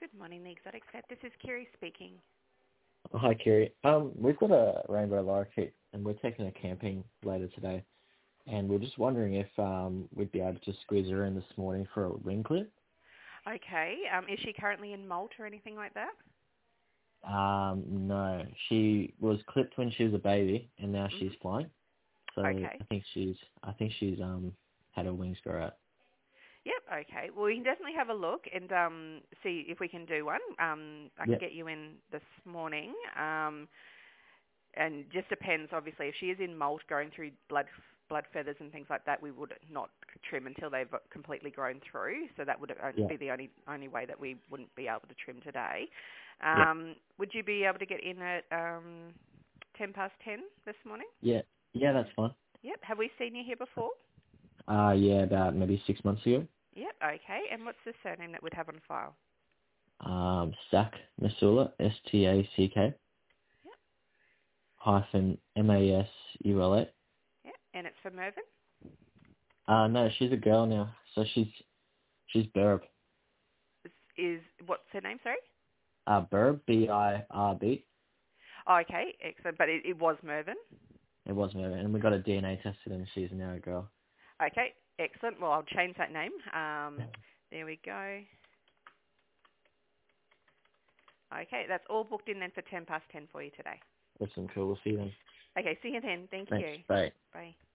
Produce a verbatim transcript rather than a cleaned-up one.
Good morning, the Exotic Vet. This is Kiri speaking. Oh, hi, Kerry. Um, we've got a rainbow lorikeet, and we're taking her camping later today. And we're just wondering if um, we'd be able to squeeze her in this morning for a wing clip. Okay. Um, is she currently in molt or anything like that? Um, no, she was clipped when she was a baby, and now she's Mhm. flying. So Okay. I think she's, I think she's um had her wings grow out. Yep. Okay. Well, we can definitely have a look and um, see if we can do one. Um, I can Yep. get you in this morning. Um, and just depends, obviously, if she is in molt, going through blood blood feathers and things like that, we would not trim until they've completely grown through. So that would on- Yeah. be the only only way that we wouldn't be able to trim today. Yeah. Um, would you be able to get in at um, ten past ten this morning? Yeah. Yeah, that's fine. Yep. Have we seen you here before? Uh, yeah, about maybe six months ago. Yep. Okay. And what's the surname that we'd have on file? Um, Stack Masula, S T A C K Yep. hyphen M A S U L A. Yep. And it's for Mervyn. Uh, no, she's a girl now, so she's she's Burb. Is, is what's her name? Sorry. Uh, Burb, B I R B. Oh, okay. Excellent. But it, it was Mervyn. It was Mervyn, and we got a D N A tested, and she's now a girl. Okay. Excellent. Well, I'll change that name. Um, there we go. Okay. That's all booked in then for ten past ten for you today. Awesome, cool. We'll see you then. Okay. See you then. Thank Thanks. you. Bye. Bye.